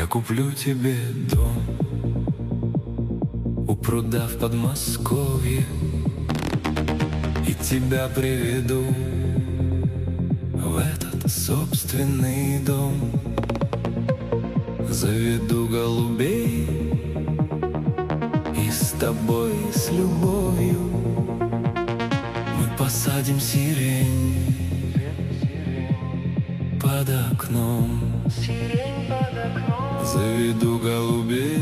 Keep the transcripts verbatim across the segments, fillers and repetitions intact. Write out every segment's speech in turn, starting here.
куплю тебе дом у пруда в Подмосковье и тебя приведу в этот собственный дом. Заведу голубей и с тобой, с любовью мы посадим сирень под окном. Заведу голубей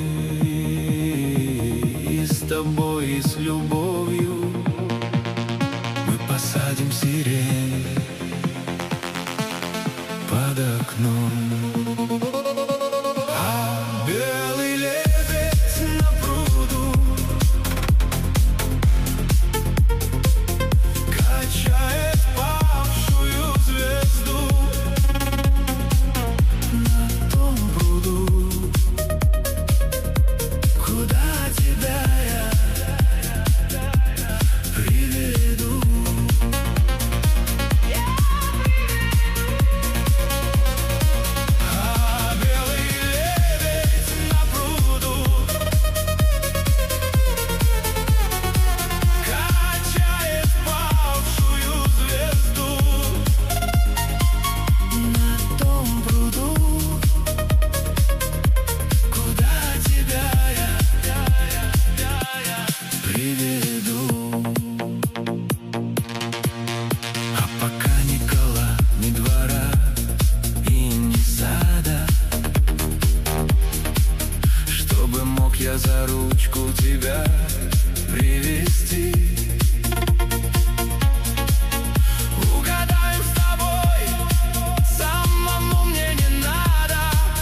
и с тобой, и с любовью мы посадим сирень под окном. А белый лебедь на пруду качает павшую звезду. На том пруду, куда тебя я приведу. А белый лебедь на пруду качает павшую звезду. На том пруду, куда тебя я приведу. А пока ни кола, ни двора и ни сада, чтобы мог я за ручку тебя привести. Угадаем с тобой, самому мне не надо.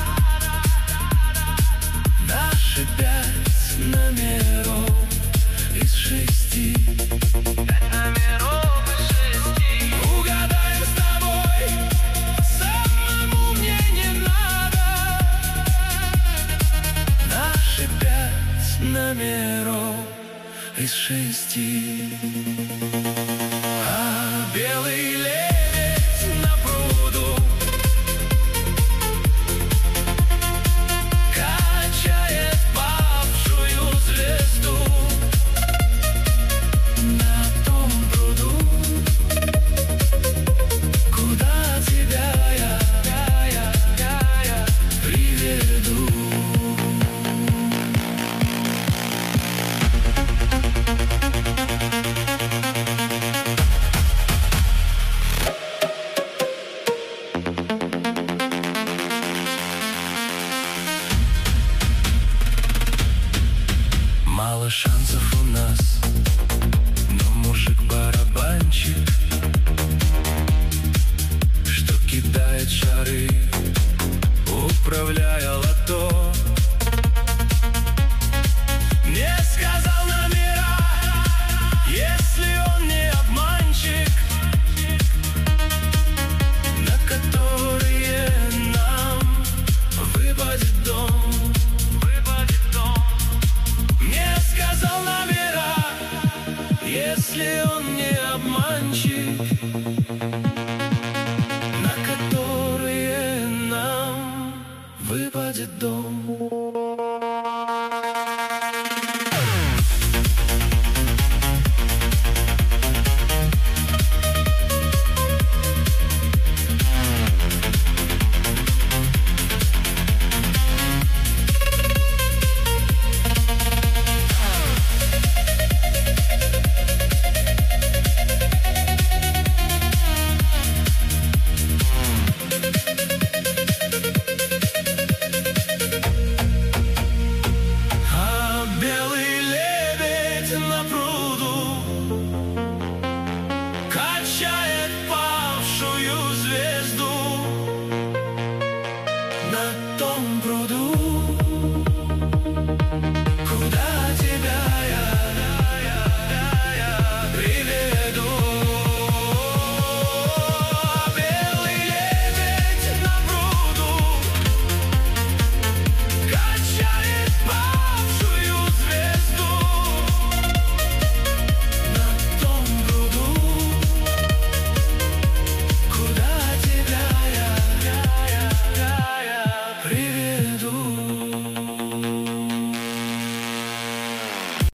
Наши пять номеров из шести. Пять номеров из шести. Угадаем с тобой, самому мне не надо. Наши пять номеров из шести. А белый лебедь на пруду качает павшую звезду. На том пруду, куда тебя я, я, я, я, я приведу. Мало шансов у нас, но мужик-барабанщик, что кидает шары, управляя